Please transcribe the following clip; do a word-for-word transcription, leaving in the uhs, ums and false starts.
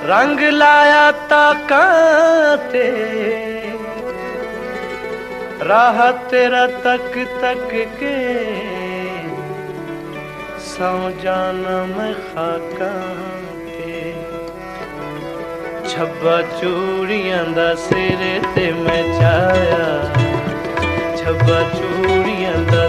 रंग लाया ताकाते राह तेरा तक तक के सौ जाना मैं खाका ते छब्बा चूड़ियां दा सिरे ते मैं चाया छब्बा चूड़ियां दा